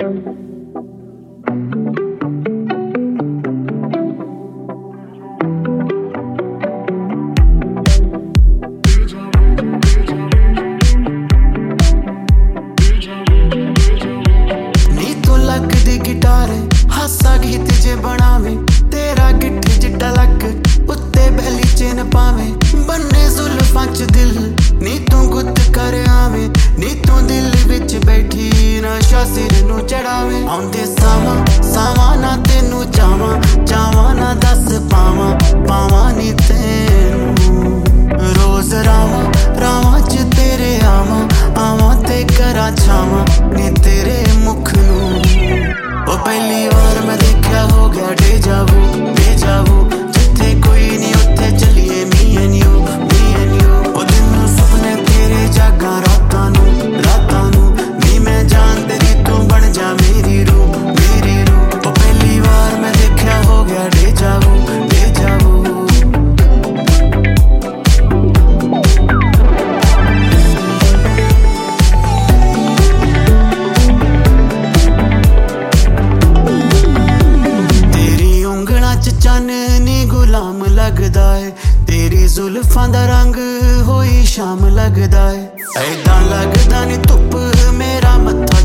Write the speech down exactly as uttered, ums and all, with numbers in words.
हासा गीत जे बनावे तेरा गिठ जिड्डा लक उत्ते बैली चेन पावे बन्ने जुल्फां च दिल नी तू गुत कर आवे नी तू दिल विच बैठी नशा सिर नू चढ़ावे आउंदे सावा सावा ना तेनू चावा चावा ना दस पावा पावा नी तेनू रोज रावा रावा च तेरे आवा आवा ते करा छावा नी तेरे मुख नू ओ पहली बार मैं देखा हो गया डेजा वू डेजा वू जिथे कोई नहीं उत्थे चलिए me and you me and you ओ दिन नू सुपने तेरे जागा रातां नू रातां नू नी मैं जान तेरी तू बन जा मेरी रूह मेरी रूह ओ पहली बार मैं देखा हो गया डेजा वू डेजा वू चाननी गुलाम लगदा है तेरी जुल्फां दा रंग होई शाम लगदा है ऐदां लगदा नी धुप मेरा मत्था